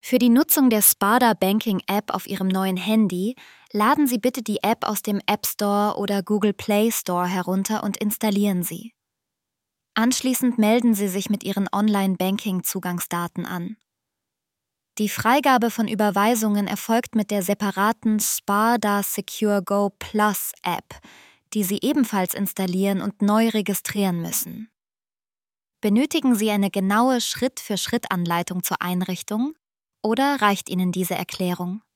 Für die Nutzung der Sparda Banking App auf Ihrem neuen Handy laden Sie bitte die App aus dem App Store oder Google Play Store herunter und installieren sie. Anschließend melden Sie sich mit Ihren Online-Banking-Zugangsdaten an. Die Freigabe von Überweisungen erfolgt mit der separaten Sparda Secure Go Plus App, die Sie ebenfalls installieren und neu registrieren müssen. Benötigen Sie eine genaue Schritt-für-Schritt-Anleitung zur Einrichtung oder reicht Ihnen diese Erklärung?